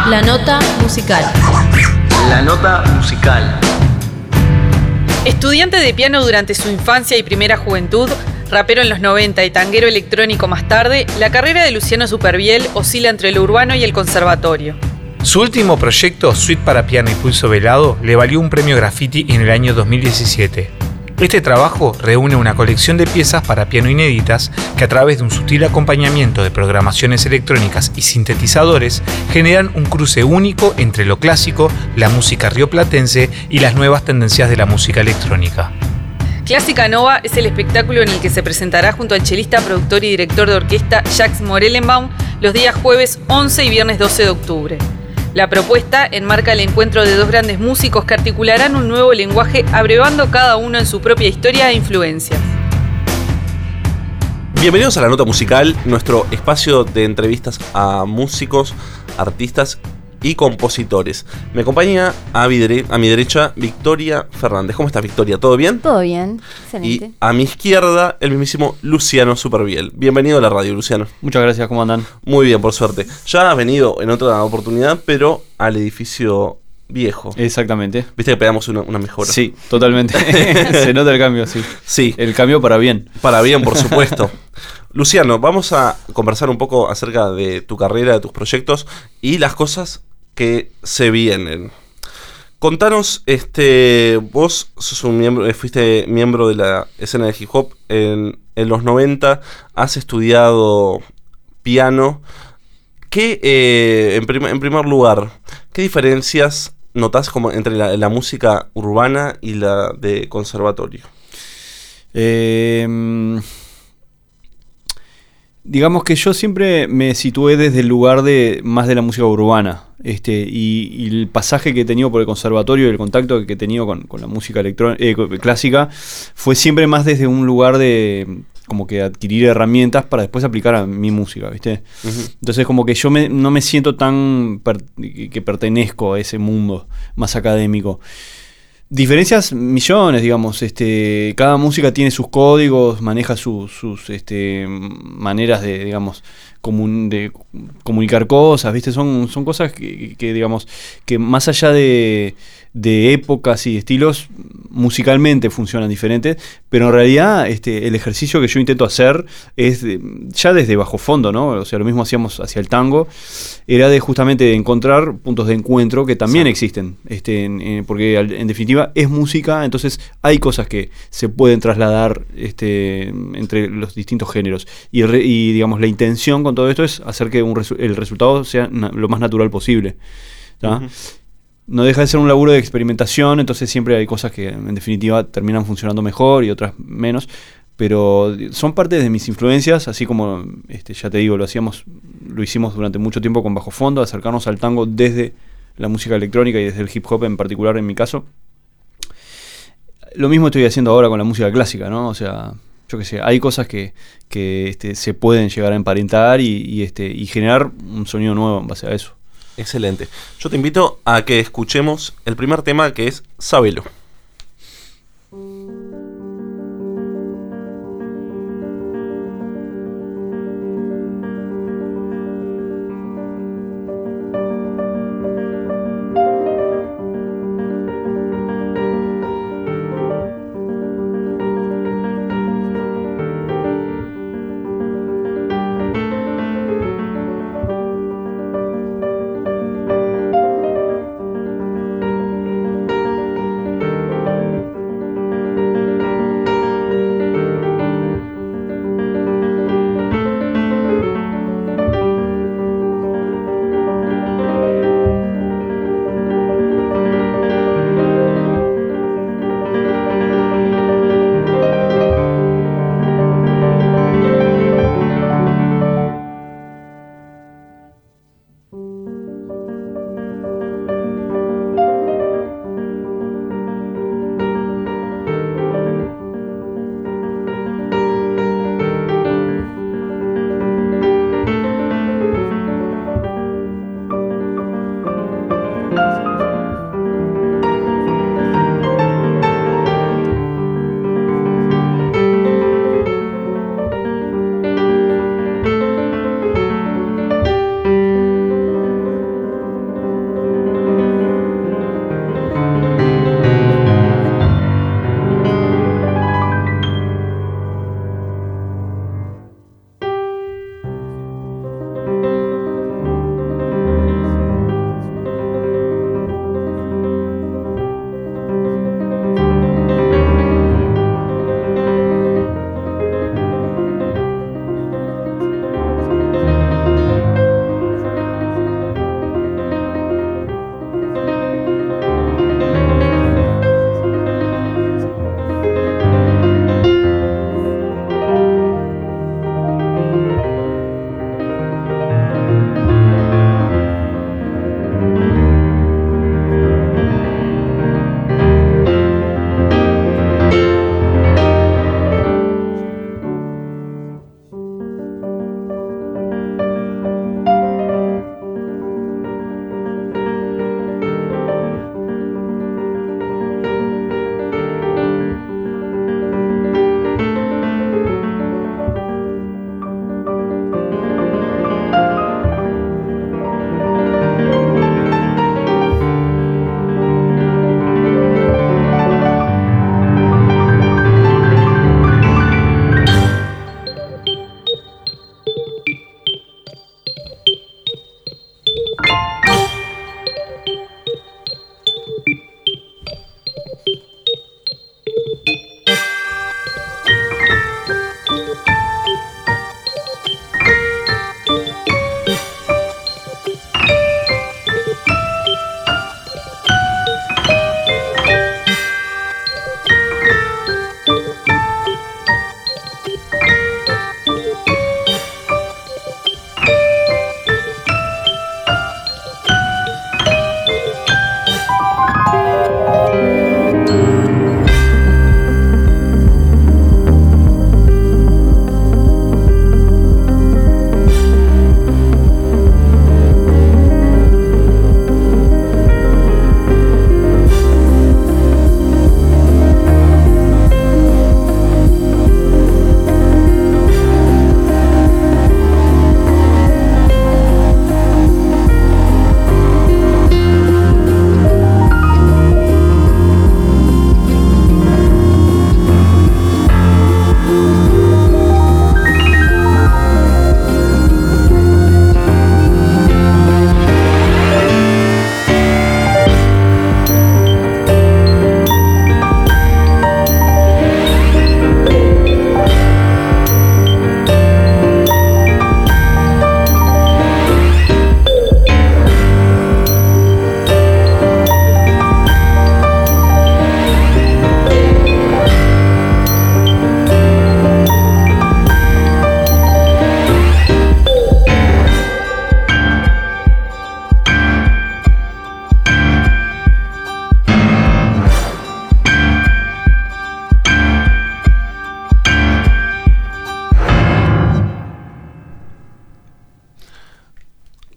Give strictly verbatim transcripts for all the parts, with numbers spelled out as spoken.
La nota musical. La nota musical. Estudiante de piano durante su infancia y primera juventud, rapero en los noventa y tanguero electrónico más tarde, la carrera de Luciano Supervielle oscila entre lo urbano y el conservatorio. Su último proyecto, Suite para piano y pulso velado, le valió un premio Graffiti en el año dos mil diecisiete. Este trabajo reúne una colección de piezas para piano inéditas que a través de un sutil acompañamiento de programaciones electrónicas y sintetizadores generan un cruce único entre lo clásico, la música rioplatense y las nuevas tendencias de la música electrónica. Clásica Nova es el espectáculo en el que se presentará junto al chelista, productor y director de orquesta Jacques Morellenbaum los días jueves once y viernes doce de octubre. La propuesta enmarca el encuentro de dos grandes músicos que articularán un nuevo lenguaje abrevando cada uno en su propia historia e influencias. Bienvenidos a La Nota Musical, nuestro espacio de entrevistas a músicos, artistas y compositores. Me acompaña a mi, dere- a mi derecha Victoria Fernández. ¿Cómo estás, Victoria? ¿Todo bien? Todo bien, excelente. Y a mi izquierda, el mismísimo Luciano Supervielle. Bienvenido a la radio, Luciano. Muchas gracias, ¿cómo andan? Muy bien, por suerte. Ya has venido en otra oportunidad, pero al edificio viejo. Exactamente. Viste que pegamos una, una mejora. Sí, totalmente. Se nota el cambio, sí. Sí. El cambio para bien. Para bien, por supuesto. Luciano, vamos a conversar un poco acerca de tu carrera, de tus proyectos y las cosas que se vienen. Contanos, este, vos sos un miembro, fuiste miembro de la escena de hip hop en, en los noventa, has estudiado piano. ¿Qué, eh, en, prim- en primer lugar, qué diferencias notás como entre la, la música urbana y la de conservatorio? Eh, digamos que yo siempre me situé desde el lugar de más de la música urbana. Este, y, y el pasaje que he tenido por el conservatorio y el contacto que he tenido con, con la música electró- eh, clásica fue siempre más desde un lugar de como que adquirir herramientas para después aplicar a mi música, ¿viste? Uh-huh. Entonces como que yo me, no me siento tan per, que pertenezco a ese mundo más académico. Diferencias millones, digamos. Este, cada música tiene sus códigos, maneja su, sus este, maneras de, digamos, comun, de comunicar cosas, ¿viste? Son, son cosas que, que, digamos, que más allá de, de épocas y estilos, musicalmente funcionan diferentes, pero en realidad este, el ejercicio que yo intento hacer es de, ya desde bajo fondo, ¿no? O sea, lo mismo hacíamos hacia el tango, era de justamente encontrar puntos de encuentro que también sí existen, este, en, en, porque en definitiva es música, entonces hay cosas que se pueden trasladar este, entre los distintos géneros y, re, y digamos la intención con todo esto es hacer que un resu- el resultado sea na- lo más natural posible, ¿tá? Uh-huh. No deja de ser un laburo de experimentación, entonces siempre hay cosas que en definitiva terminan funcionando mejor y otras menos, pero son parte de mis influencias, así como este, ya te digo, lo hacíamos, lo hicimos durante mucho tiempo con Bajo Fondo, acercarnos al tango desde la música electrónica y desde el hip hop en particular en mi caso. Lo mismo estoy haciendo ahora con la música clásica, ¿no? O sea, yo qué sé, hay cosas que, que este, se pueden llegar a emparentar y, y, este, y generar un sonido nuevo en base a eso. Excelente. Yo te invito a que escuchemos el primer tema, que es Sabelo.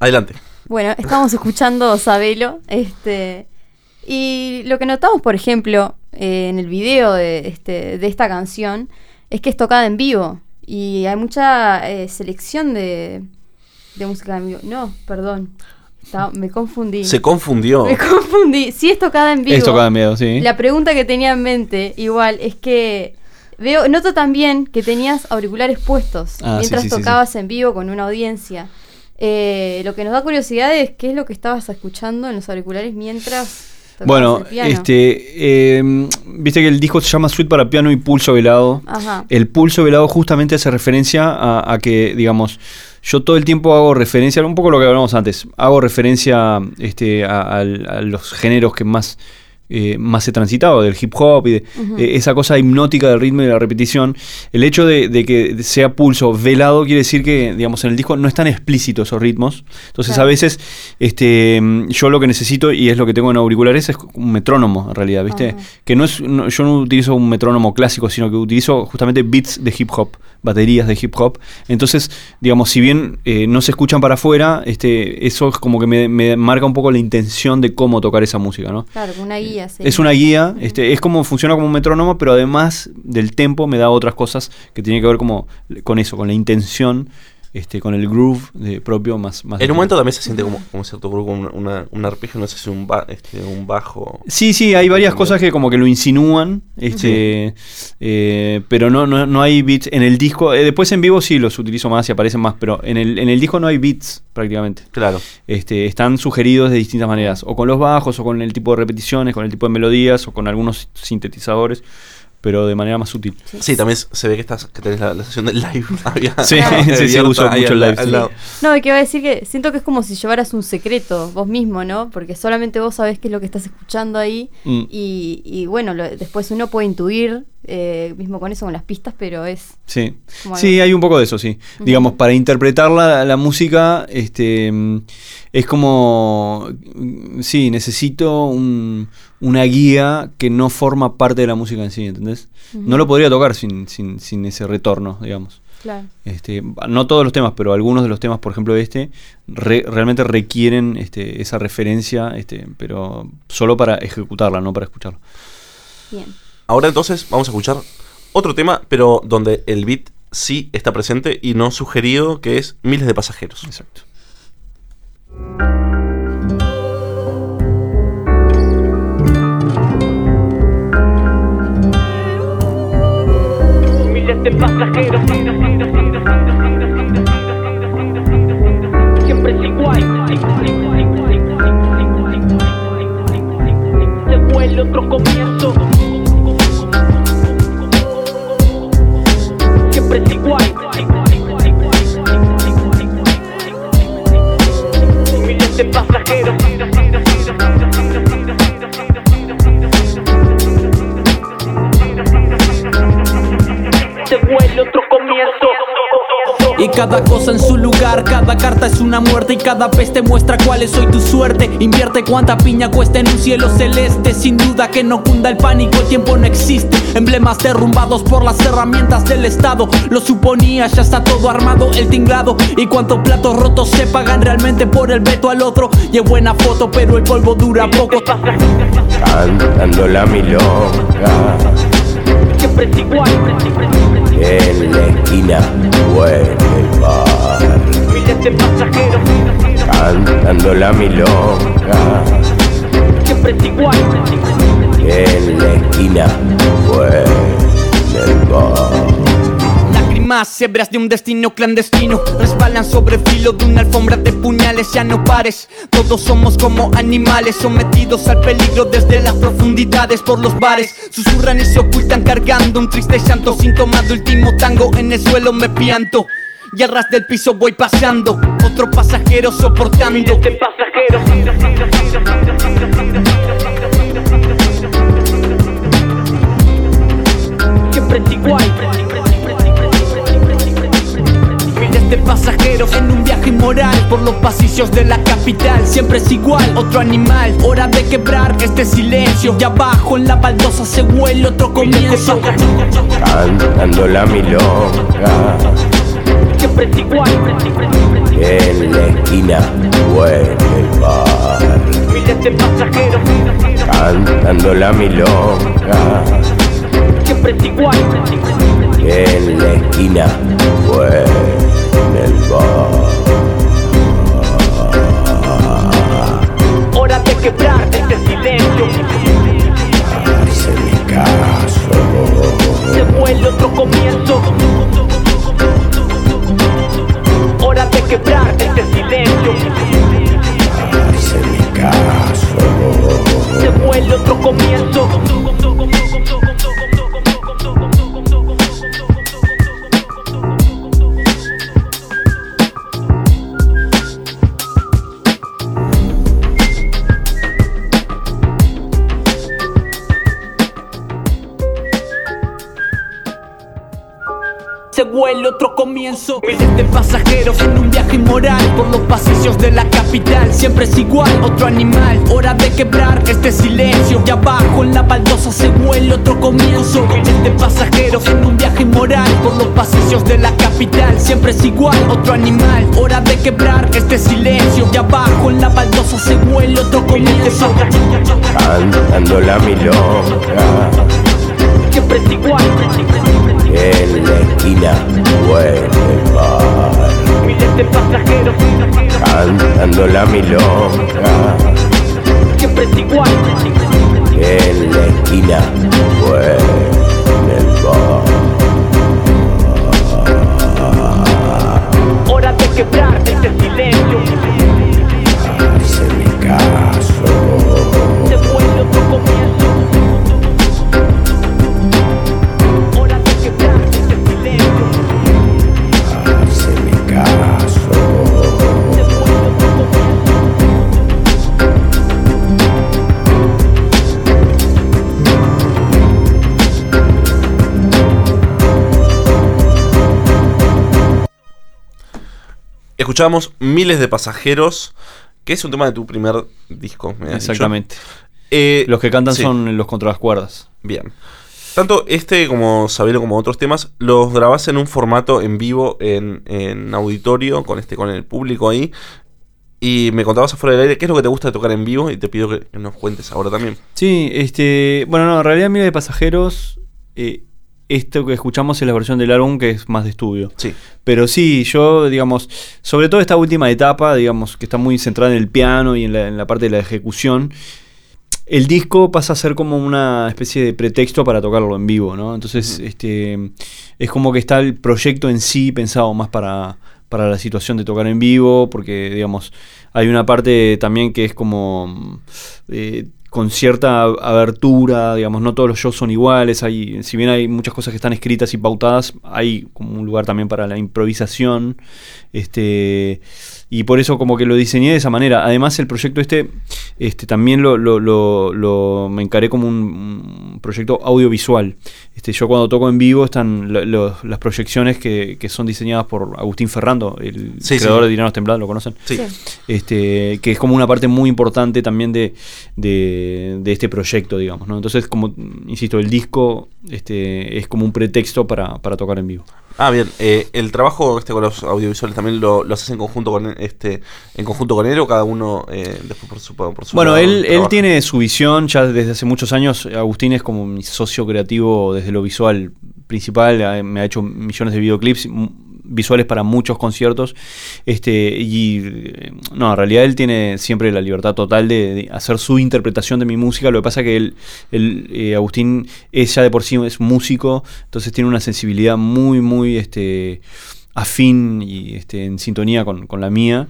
Adelante. Bueno, estamos escuchando Sabelo, este, y lo que notamos, por ejemplo, eh, en el video de, este, de esta canción, es que es tocada en vivo, y hay mucha eh, selección de, de música en vivo. No, perdón, está, me confundí. Se confundió. Me confundí, sí es tocada en vivo. Es tocada en vivo, sí. La pregunta que tenía en mente, igual, es que veo, noto también que tenías auriculares puestos Ah, mientras sí, sí, sí, tocabas sí. en vivo con una audiencia. Eh, lo que nos da curiosidad es qué es lo que estabas escuchando en los auriculares mientras tocabas Bueno, el piano. este, eh, viste que el disco se llama Suite para piano y pulso velado. Ajá. El pulso velado justamente hace referencia a, a que, digamos, yo todo el tiempo hago referencia, un poco lo que hablamos antes, hago referencia este, a, a- a los géneros que más, eh, más he transitado, del hip hop y de Ujú. eh, esa cosa hipnótica del ritmo y de la repetición. El hecho de, de que sea pulso velado quiere decir que, digamos, en el disco no están explícitos esos ritmos. Entonces, Claro. a veces, este, yo lo que necesito, y es lo que tengo en auriculares, es un metrónomo, en realidad, ¿viste? Ajá. Que no es, no- yo no utilizo un metrónomo clásico, sino que utilizo justamente beats de hip hop, baterías de hip hop. Entonces, digamos, si bien eh, no se escuchan para afuera, este, eso es como que me, me marca un poco la intención de cómo tocar esa música, ¿no? Claro, con una guía. Sí. Es una guía, este, es como funciona como un metrónomo, pero además del tempo me da otras cosas que tienen que ver como con eso, con la intención, este, con el groove de propio más, más. En un momento también se siente como, como cierto grupo, una, una- un arpegio, no sé si un, ba- este, un bajo. Sí, sí, hay varias cosas que como que lo insinúan, este, eh, pero no, no, no hay beats en el disco. Eh, después en vivo sí los utilizo más y aparecen más, pero en el, en el disco no hay beats prácticamente. Claro. Este, están sugeridos de distintas maneras, o con los bajos, o con el tipo de repeticiones, con el tipo de melodías, o con algunos sintetizadores, pero de manera más sutil. Sí, también se ve que estás que tenés la, la sesión del live. Había- Sí, Claro. sí, sí, uso ahí mucho el al- live. al sí. lado. No, y que iba a decir que siento que es como si llevaras un secreto vos mismo, ¿no? Porque solamente vos sabés qué es lo que estás escuchando ahí. Mm. Y, y bueno, lo- después uno puede intuir, eh, mismo con eso, con las pistas, pero es Sí, como sí, algo- hay un poco de eso, sí. Ujú. Digamos, para interpretar la, la música, este, mm, es como, mm, sí, necesito un- una guía que no forma parte de la música en sí, ¿entendés? Ujú. No lo podría tocar sin, sin, sin ese retorno, digamos. Claro. Este, no todos los temas, pero algunos de los temas, por ejemplo este, re- realmente requieren este, esa referencia, este, pero solo para ejecutarla, no para escucharla. Bien. Ahora entonces vamos a escuchar otro tema, pero donde el beat sí está presente y no sugerido, que es Miles de Pasajeros. Exacto. Miles de pasajeros, siempre es igual. Se vuelve otro comienzo. Siempre es igual. Miles de pasajeros. Se vuelve otro comienzo. Y cada cosa en su lugar, cada carta es una muerte y cada vez te muestra cuál es hoy tu suerte. Invierte cuánta piña cuesta en un cielo celeste. Sin duda que no cunda el pánico, el tiempo no existe. Emblemas derrumbados por las herramientas del Estado. Lo suponía, ya está todo armado, el tinglado. Y cuántos platos rotos se pagan realmente por el veto al otro. Y es buena foto, pero el polvo dura poco. Cantando la milonga Siempre es igual. en la esquina o en el bar. Miles de pasajeros. Cantando la milonga Siempre es igual. en la esquina o en el bar. Lágrimas, hebras de un destino clandestino resbalan sobre filo de una alfombra de puñales. Ya no pares, todos somos como animales sometidos al peligro desde las profundidades por los bares. Susurran y se ocultan cargando un triste llanto. Síntoma de último tango, en el suelo me pianto y al ras del piso voy pasando, otro pasajero soportando. Miles de pasajeros. Siempre es igual. Miles de pasajeros en un viaje inmoral por los pasillos de la capital. Siempre es igual, otro animal. Hora de quebrar este silencio. Y abajo en la baldosa se huele otro comienzo. Cantando la milonga Siempre es igual. en la esquina o en el bar. Miles de pasajeros, Cantando la milonga siempre es igual. en la esquina o en el bar. Hora de quebrar este silencio. Haceme caso, Se vuelve otro comienzo. Hora de quebrar este silencio. haceme caso. Se vuelve otro comienzo. Se vuelve otro comienzo. Miles de pasajeros En un viaje inmoral por los pasillos de la capital. Siempre es igual, otro animal. Hora de quebrar este silencio. Y abajo en la baldosa se vuelve otro comienzo. miles de pasajeros En un viaje inmoral por los pasillos de la capital. Siempre es igual, otro animal. Hora de quebrar este silencio. Y abajo en la baldosa se vuelve otro comienzo. Cantando la milonga siempre es igual. en la esquina o en el bar. Miles de pasajeros Cantando la milonga siempre es igual. en la esquina o en el bar. Hora de quebrar este silencio. Haceme caso. Se vuelve otro comienzo. Hora de quebrar este silencio. Haceme caso. Se vuelve otro comienzo. Escuchábamos Miles de pasajeros, que es un tema de tu primer disco. ¿me has dicho? Exactamente. Eh, Los que cantan sí. son los contra las cuerdas. Bien. Tanto este como Sabelo como otros temas los grabás en un formato en vivo, en, en auditorio, con este con el público ahí. Y me contabas afuera del aire qué es lo que te gusta de tocar en vivo y te pido que nos cuentes ahora también. Sí, este. Bueno, no, en realidad Miles de pasajeros. eh, esto que escuchamos es la versión del álbum que es más de estudio. Sí. Pero sí, yo, digamos, sobre todo esta última etapa, digamos, que está muy centrada en el piano y en la, en la parte de la ejecución. El disco pasa a ser como una especie de pretexto para tocarlo en vivo, ¿no? Entonces, uh-huh. este es como que está el proyecto en sí pensado más para, para la situación de tocar en vivo, porque, digamos, hay una parte también que es como eh, con cierta abertura, digamos, no todos los shows son iguales, hay, si bien hay muchas cosas que están escritas y pautadas, hay como un lugar también para la improvisación, este... Y por eso como que lo diseñé de esa manera. Además el proyecto este, este también lo, lo, lo, lo me encaré como un, un proyecto audiovisual. Este, yo cuando toco en vivo están lo, lo, las proyecciones que, que son diseñadas por Agustín Ferrando, el sí, creador sí. de Tiranos Temblados, ¿lo conocen? Sí. Este, que es como una parte muy importante también de, de, de este proyecto, digamos, ¿no? Entonces, como insisto, el disco este, es como un pretexto para, para tocar en vivo. Ah, bien. Eh, ¿El trabajo este con los audiovisuales también lo, lo haces en conjunto con este en conjunto con él o cada uno eh, después por su, por su Bueno, lado él, él trabaja? tiene su visión ya desde hace muchos años. Agustín es como mi socio creativo desde lo visual principal. Me ha hecho millones de videoclips visuales para muchos conciertos. Este y no, en realidad él tiene siempre la libertad total de, de hacer su interpretación de mi música. Lo que pasa es que él, él eh, Agustín es ya de por sí es músico, entonces tiene una sensibilidad muy, muy este, afín y este, en sintonía con, con la mía.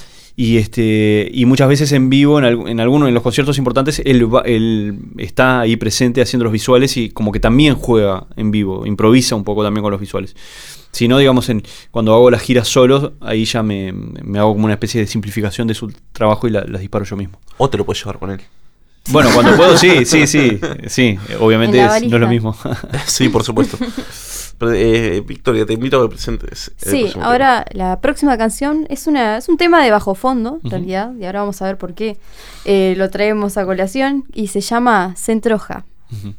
Y este y muchas veces en vivo, en, al, en algunos en los conciertos importantes, él, va, él está ahí presente haciendo los visuales y como que también juega en vivo, improvisa un poco también con los visuales. Si no, digamos, en, cuando hago las giras solos, ahí ya me, me hago como una especie de simplificación de su trabajo y la, las disparo yo mismo. O te lo puedes llevar con él. Bueno, cuando puedo, sí, sí, sí. Sí, obviamente es, no es lo mismo. Sí, por supuesto. Pero, eh, Victoria, te invito a que presentes. Sí, ahora tema. La próxima canción es una es un tema de bajo fondo, en uh-huh. realidad, y ahora vamos a ver por qué eh, lo traemos a colación, y se llama Centroja. Uh-huh.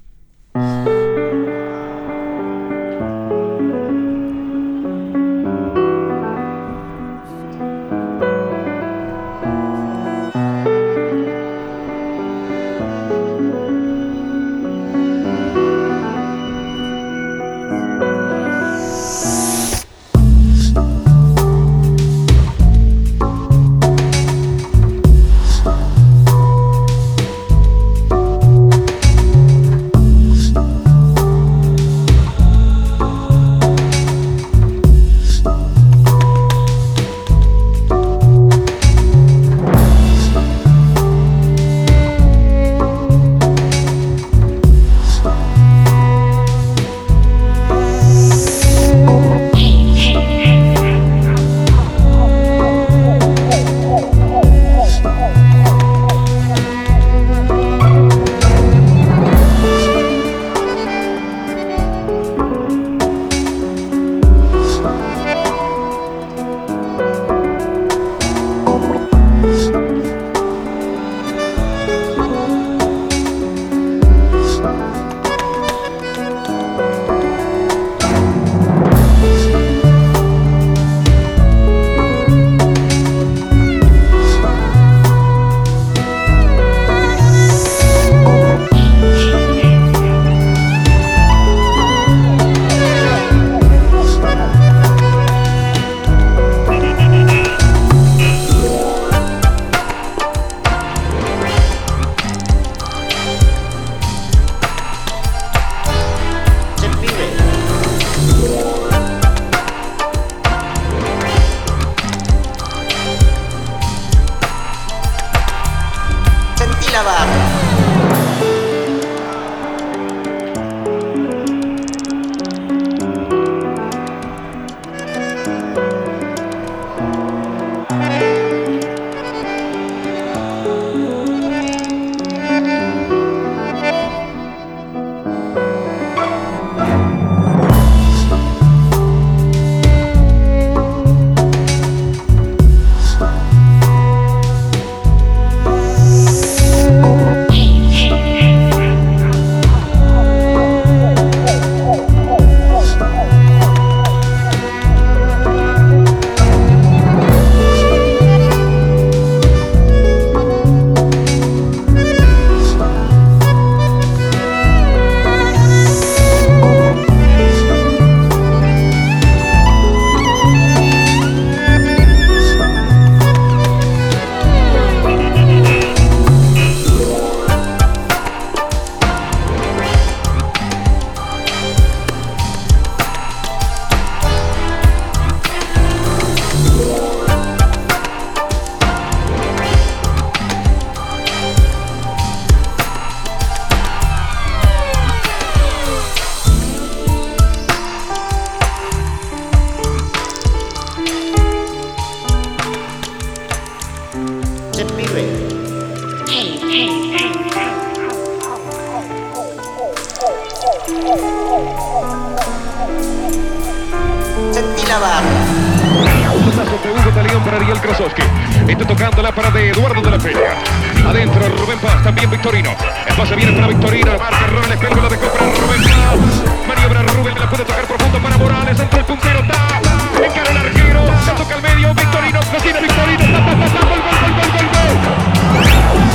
Krasowski. Está tocándola para de Eduardo de la Peña. Adentro Rubén Paz, también Victorino. El pase viene para Victorino. Marca Ronald Espelgo, la dejó para Rubén Paz. Maniobra Rubén, la puede tocar profundo para Morales. Entra el puntero, está. Encara el arquero. Se toca al medio. Victorino, cocina Victorino. Ta, ta, ta, ta, gol, gol, gol, gol, gol, gol.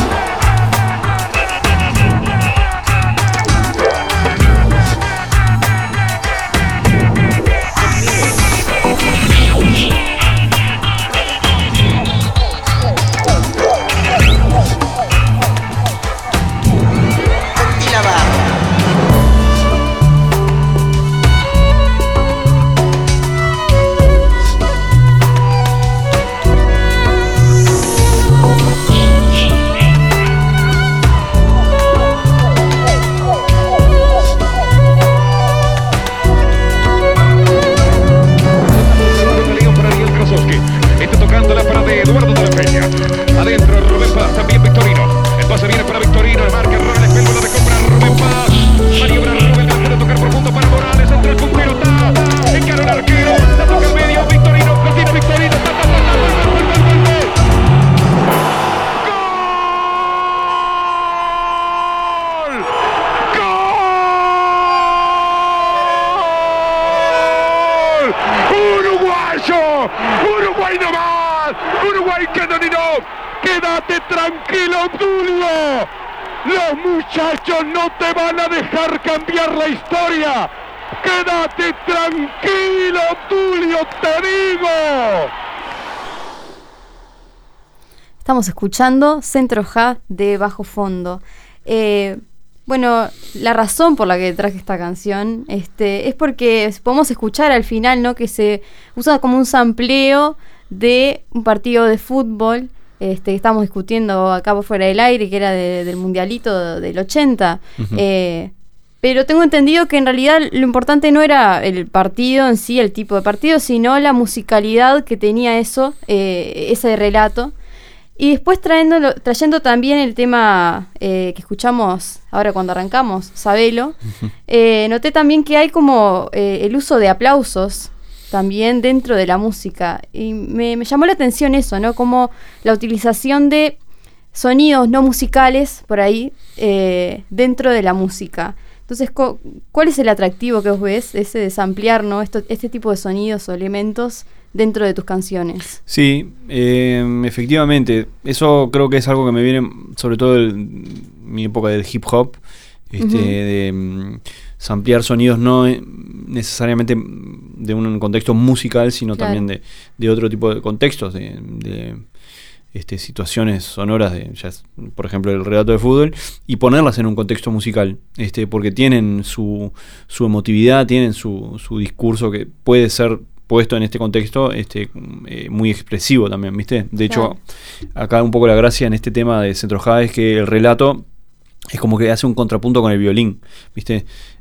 Uruguay no más, Uruguay que dominó. Quédate tranquilo, Obdulio. Los muchachos no te van a dejar cambiar la historia. Quédate tranquilo, Obdulio, te digo. Estamos escuchando Centro Jazz de Bajo Fondo. Eh, bueno, la razón por la que traje esta canción este, es porque podemos escuchar al final, ¿no?, que se usa como un sampleo de un partido de fútbol este, que estamos discutiendo acá por fuera del aire, que era de, del mundialito del ochenta. Uh-huh. Eh, pero tengo entendido que en realidad lo importante no era el partido en sí, el tipo de partido, sino la musicalidad que tenía eso, eh, ese relato. Y después trayendo, trayendo también el tema eh, que escuchamos ahora cuando arrancamos, Sabelo, uh-huh. eh, noté también que hay como eh, el uso de aplausos también dentro de la música. Y me, me llamó la atención eso, ¿no? Como la utilización de sonidos no musicales por ahí eh, dentro de la música. Entonces, ¿cuál es el atractivo que vos ves, ese de samplear, ¿no?, Esto, este tipo de sonidos o elementos dentro de tus canciones? Sí, eh, efectivamente. Eso creo que es algo que me viene, sobre todo en mi época del hip hop, este, uh-huh. de um, samplear sonidos no necesariamente de un contexto musical, sino claro. también de, de otro tipo de contextos, de, de este, situaciones sonoras, de, ya es, por ejemplo, el relato de fútbol, y ponerlas en un contexto musical, este, porque tienen su, su emotividad, tienen su, su discurso que puede ser puesto en este contexto este eh, muy expresivo también, ¿viste? De hecho, claro. acá un poco la gracia en este tema de Centro Jazz es que el relato es como que hace un contrapunto con el violín, ¿viste?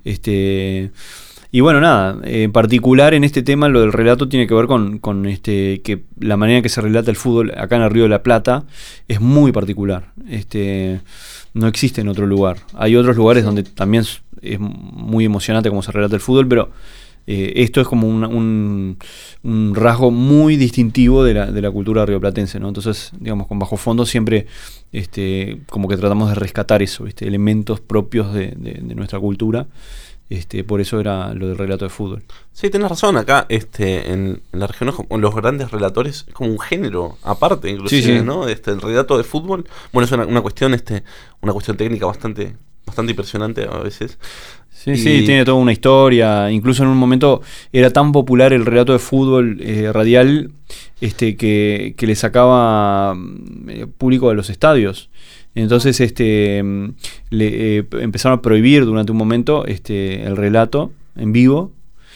Este, y bueno, nada, en particular en este tema lo del relato tiene que ver con, con este que la manera en que se relata el fútbol acá en el Río de la Plata es muy particular. Este, no existe en otro lugar. Hay otros lugares sí. donde también es muy emocionante cómo se relata el fútbol, pero Eh, esto es como un, un, un rasgo muy distintivo de la, de la cultura rioplatense, ¿no? Entonces, digamos, con Bajo Fondo siempre este, como que tratamos de rescatar eso, ¿viste? Elementos propios de, de, de nuestra cultura. Este, por eso era lo del relato de fútbol. Sí, tenés razón. Acá este, en, en la región, los grandes relatores es como un género aparte, inclusive, sí, sí. ¿no? Este, el relato de fútbol, bueno, es una, una cuestión, este, una cuestión técnica bastante, bastante impresionante a veces. Sí, y sí, tiene toda una historia. Incluso en un momento era tan popular el relato de fútbol eh, radial este, que, que le sacaba eh, público a los estadios. Entonces este, le eh, empezaron a prohibir durante un momento este, el relato en vivo.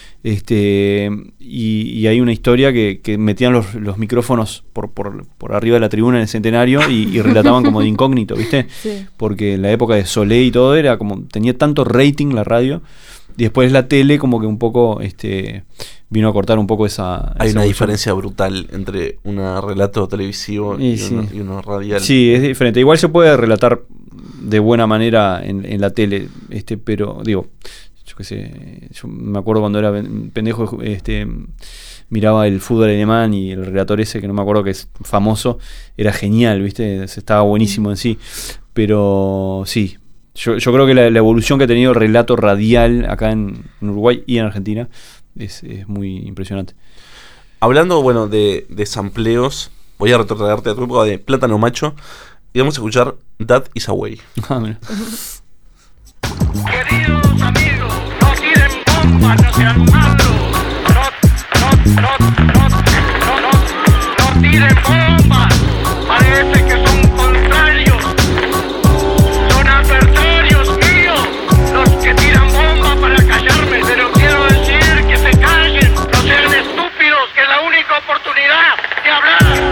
Este, y, y hay una historia que, que metían los, los micrófonos por, por, por arriba de la tribuna en el Centenario y, y relataban como de incógnito, ¿viste? Sí. Porque en la época de Soleil y todo era como, tenía tanto rating la radio, y después la tele como que un poco este, vino a cortar un poco esa... Hay esa una opción. Diferencia brutal entre un relato televisivo y, y, sí. uno, y uno radial. Sí, es diferente. Igual se puede relatar de buena manera en, en la tele, este, pero digo... Yo qué sé, yo me acuerdo cuando era pendejo este, miraba el fútbol alemán y el relator ese, que no me acuerdo que es famoso, era genial, ¿viste? Estaba buenísimo en sí. Pero sí, yo, yo creo que la, la evolución que ha tenido el relato radial acá en, en Uruguay y en Argentina es, es muy impresionante. Hablando, bueno, de, de sampleos, voy a retrocederte a tu época de Plátano Macho y vamos a escuchar That Is A Way. Ah, mira. Queridos amigos, no tiren bombas, no sean malos. No, no, no, no, no, no, no tiren bombas. Parece que son contrarios. Son adversarios míos los que tiran bombas para callarme. Pero quiero decir que se callen, no sean estúpidos, que es la única oportunidad de hablar.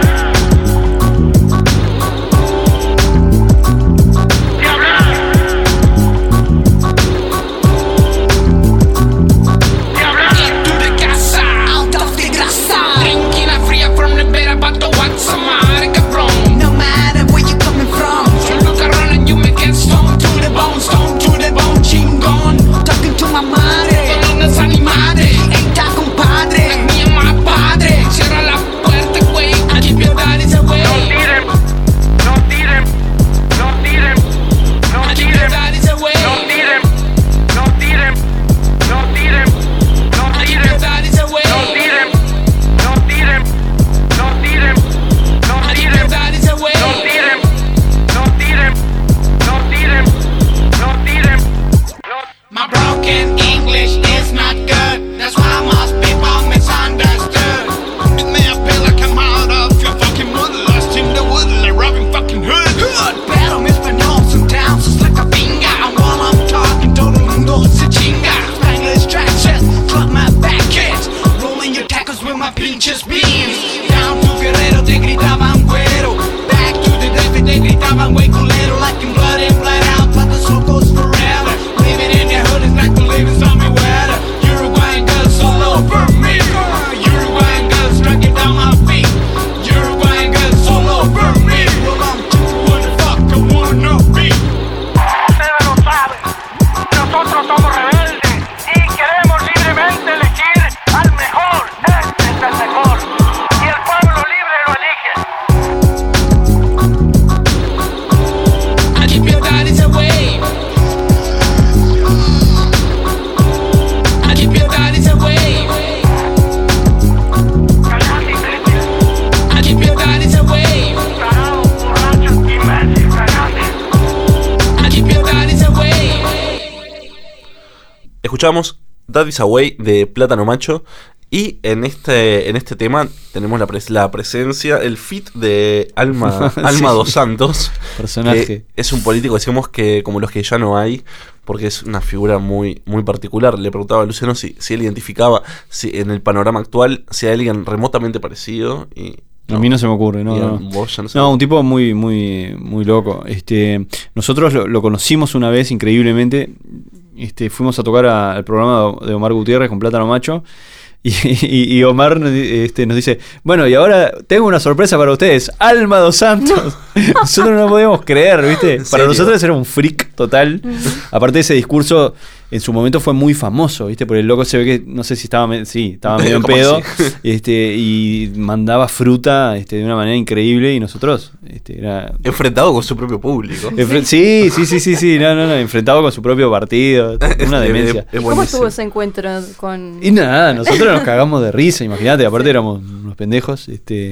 Escuchamos That Is A Way de Plátano Macho. Y en este, en este tema tenemos la, pres- la presencia, el feat de Alma, Alma sí. dos Santos. Personaje. Es un político, decimos que como los que ya no hay, porque es una figura muy, muy particular. Le preguntaba a Luciano si, si él identificaba si en el panorama actual si hay alguien remotamente parecido. Y no, a mí no se me ocurre, no. No, no, no, no un tipo muy, muy, muy loco. Este, nosotros lo, lo conocimos una vez increíblemente. Este, fuimos a tocar a, al programa de Omar Gutiérrez con Plátano Macho. Y, y, y Omar este, nos dice, bueno, y ahora tengo una sorpresa para ustedes, Alma dos Santos. Nosotros no podíamos creer, ¿viste? Para nosotros era un freak total. Aparte de ese discurso, en su momento fue muy famoso, ¿viste? Porque el loco se ve que, no sé si estaba, sí, estaba medio en pedo, este, y mandaba fruta este, de una manera increíble, y nosotros este, era enfrentado con su propio público. Enfre- sí, sí, sí, sí, sí, no, no, no, enfrentado con su propio partido, una demencia. ¿Y cómo estuvo ese encuentro con...? Y nada, nosotros nos cagamos de risa, imagínate, aparte sí. éramos unos pendejos, este,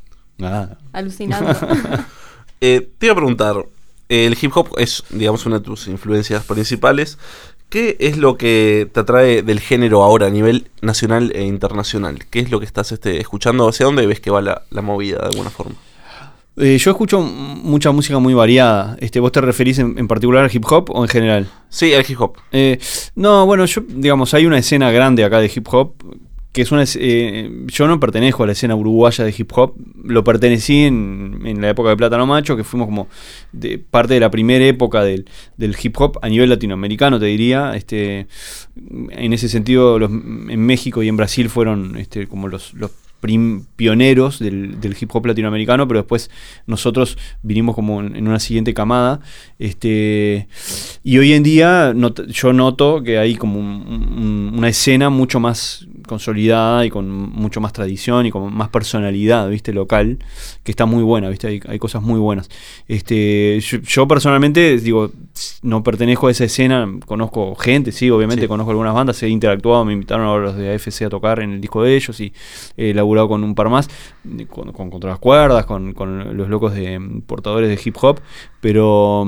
nada. Alucinando. eh, te iba a preguntar, el hip hop es, digamos, una de tus influencias principales. ¿Qué es lo que te atrae del género ahora a nivel nacional e internacional? ¿Qué es lo que estás este, escuchando? ¿Hacia dónde ves que va la, la movida de alguna forma? Eh, yo escucho mucha música muy variada. Este, ¿vos te referís en, en particular al hip hop o en general? Sí, al hip hop. Eh, no, bueno, yo, digamos, hay una escena grande acá de hip hop, que es una... Eh, yo no pertenezco a la escena uruguaya de hip hop, lo pertenecí en, en la época de Plátano Macho, que fuimos como de parte de la primera época del, del hip hop a nivel latinoamericano, te diría. Este, en ese sentido, los, en México y en Brasil fueron este, como los... los pioneros del, del hip hop latinoamericano, pero después nosotros vinimos como en, en una siguiente camada, este, y hoy en día not, yo noto que hay como un, un, una escena mucho más consolidada y con mucho más tradición y con más personalidad, ¿viste? Local, que está muy buena, ¿viste? Hay, hay cosas muy buenas. Este, yo, yo personalmente, digo, no pertenezco a esa escena, conozco gente, sí, obviamente sí. Conozco algunas bandas, he interactuado, me invitaron a los de A F C a tocar en el disco de ellos y he laburado con un par más, con, con Contra las Cuerdas, con, con los locos de portadores de hip hop, pero...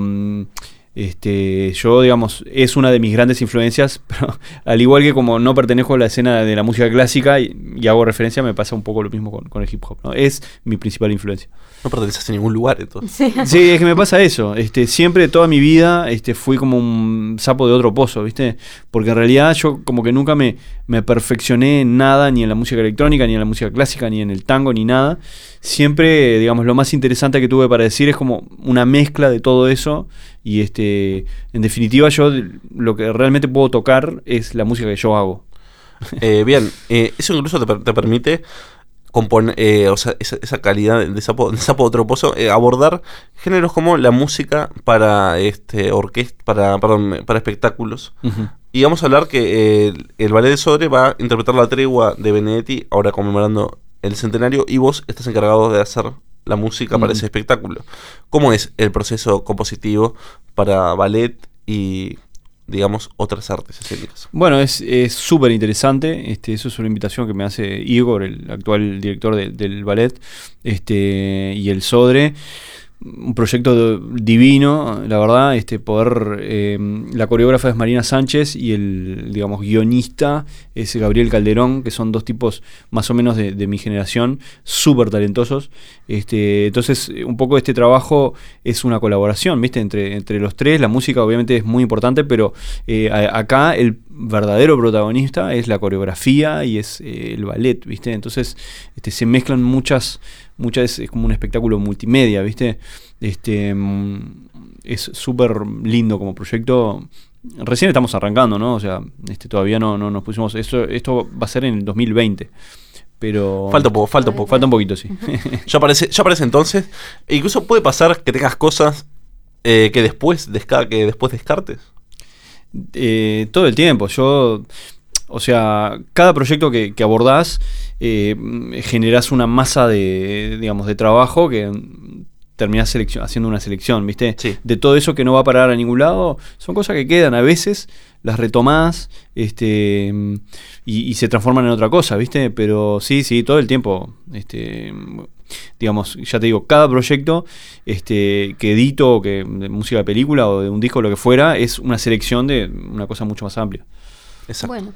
Este, yo, digamos, es una de mis grandes influencias, pero al igual que como no pertenezco a la escena de la música clásica y, y hago referencia, me pasa un poco lo mismo con, con el hip hop, ¿no? Es mi principal influencia. No perteneces a ningún lugar, entonces. Sí. Sí, es que me pasa eso. Este, siempre, toda mi vida, este, fui como un sapo de otro pozo, ¿viste? Porque en realidad yo como que nunca me, me perfeccioné en nada, ni en la música electrónica, ni en la música clásica, ni en el tango, ni nada. Siempre, digamos, lo más interesante que tuve para decir es como una mezcla de todo eso. Y este, en definitiva, yo lo que realmente puedo tocar es la música que yo hago. Eh, bien, eh, eso incluso te, te permite componer, eh, o sea, esa, esa calidad de sapo, de sapo de otro pozo, eh, abordar géneros como la música para este orquesta, para, perdón, para espectáculos. Uh-huh. Y vamos a hablar que eh, el, el Ballet de Sodre va a interpretar la tregua de Benedetti, ahora conmemorando el centenario, y vos estás encargado de hacer la música para mm. ese espectáculo. ¿Cómo es el proceso compositivo para ballet y, digamos, otras artes escénicas? Bueno, es súper interesante. Este, eso es una invitación que me hace Igor, el actual director de, del ballet, este, y el Sodre. Un proyecto divino, la verdad, este poder eh, la coreógrafa es Marina Sánchez y el, digamos, guionista es Gabriel Calderón, que son dos tipos más o menos de, de mi generación, súper talentosos. Este, entonces, un poco este trabajo es una colaboración, ¿viste? Entre, entre los tres. La música obviamente es muy importante, pero eh, a, acá el verdadero protagonista es la coreografía y es eh, el ballet, ¿viste? Entonces, este, se mezclan muchas Muchas es como un espectáculo multimedia, ¿viste? Este, es súper lindo como proyecto. Recién estamos arrancando, ¿no? O sea, este, todavía no, no nos pusimos... Esto, esto va a ser en el dos mil veinte. Pero... Falta un poco, falta un poco. Falta un poquito, sí. Ya aparece, ya aparece entonces. E incluso puede pasar que tengas cosas eh, que, después desca- que después descartes. Eh, todo el tiempo. Yo... O sea, cada proyecto que, que abordás eh, generás una masa de, digamos, de trabajo que terminás seleccion- haciendo una selección, ¿viste? Sí. De todo eso que no va a parar a ningún lado, son cosas que quedan a veces, las retomás este, y, y se transforman en otra cosa, ¿viste? Pero sí, sí, todo el tiempo, este, digamos, ya te digo, cada proyecto este, que edito, que de música de película o de un disco, lo que fuera, es una selección de una cosa mucho más amplia. Exacto. Bueno,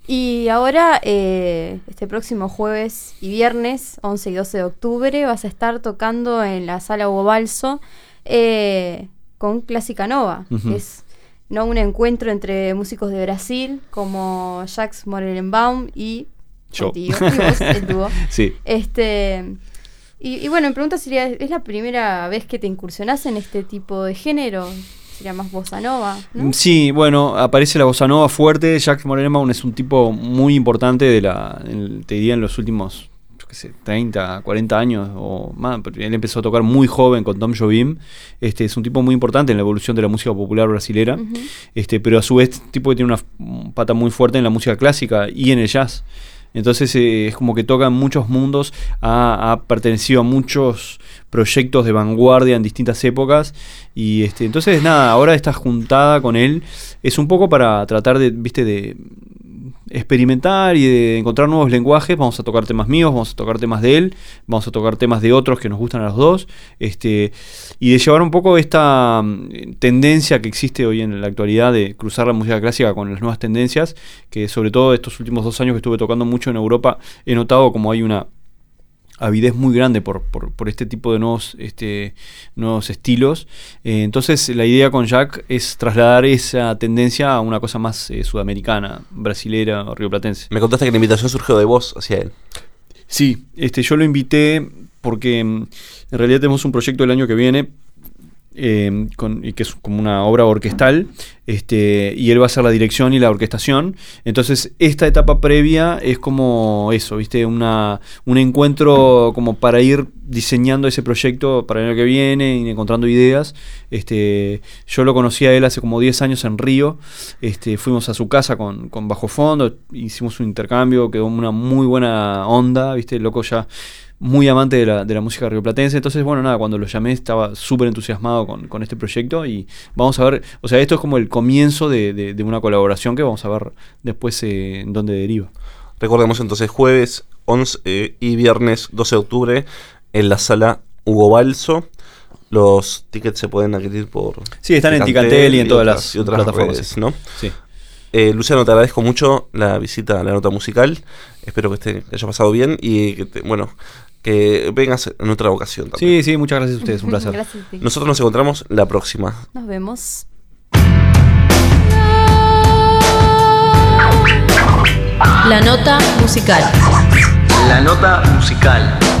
y ahora eh, este próximo jueves y viernes, once y doce de octubre, vas a estar tocando en la Sala Hugo Balso eh, con Clásica Nova, uh-huh. que es no un encuentro entre músicos de Brasil como Jacques Morelenbaum y yo contigo, y vos, el dúo. Sí. Este, y, y bueno, mi pregunta sería, ¿es la primera vez que te incursionás en este tipo de género? Sería más bossa nova, ¿no? Sí, bueno, aparece la bossa nova fuerte. Jacques Morelenbaum es un tipo muy importante de la, en, te diría en los últimos, yo qué sé, treinta, cuarenta años o más. Él empezó a tocar muy joven con Tom Jobim. Este, es un tipo muy importante en la evolución de la música popular brasilera. Uh-huh. Este, pero a su vez, tipo que tiene una pata muy fuerte en la música clásica y en el jazz. Entonces eh, es como que toca en muchos mundos, ha, ha pertenecido a muchos proyectos de vanguardia en distintas épocas y este, entonces nada, ahora esta juntada con él es un poco para tratar de, viste, de experimentar y de encontrar nuevos lenguajes. Vamos a tocar temas míos, vamos a tocar temas de él, vamos a tocar temas de otros que nos gustan a los dos, este, y de llevar un poco esta um, tendencia que existe hoy en la actualidad de cruzar la música clásica con las nuevas tendencias, que sobre todo estos últimos dos años que estuve tocando mucho en Europa, he notado como hay una avidez muy grande por, por, por este tipo de nuevos, este, nuevos estilos. Eh, entonces la idea con Jack es trasladar esa tendencia a una cosa más eh, sudamericana, brasilera o rioplatense. Me contaste que la invitación surgió de vos hacia él. Sí, este, yo lo invité porque en realidad tenemos un proyecto el año que viene eh, con, y que es como una obra orquestal, este, y él va a hacer la dirección y la orquestación. Entonces esta etapa previa es como eso, ¿viste? Una, un encuentro como para ir diseñando ese proyecto para el año que viene y encontrando ideas. Este, yo lo conocí a él hace como diez años en Río. Este, fuimos a su casa con, con Bajo Fondo, hicimos un intercambio, quedó una muy buena onda, ¿viste? El loco ya muy amante de la, de la música rioplatense. Entonces, bueno, nada, cuando lo llamé estaba súper entusiasmado con, con este proyecto y vamos a ver, o sea, esto es como el comienzo de, de, de una colaboración que vamos a ver después eh, en dónde deriva. Recordemos entonces jueves once eh, y viernes doce de octubre en la sala Hugo Balso. Los tickets se pueden adquirir por... Sí, están en Ticantel y en todas otras, las y otras plataformas, redes, sí. ¿no? Sí. Eh, Luciano, te agradezco mucho la visita a La Nota Musical. Espero que te haya pasado bien y que, te, bueno, que vengas en otra ocasión también. Sí, sí, muchas gracias a ustedes, un placer. Gracias a ti. Nosotros nos encontramos la próxima. Nos vemos. La Nota Musical. La Nota Musical.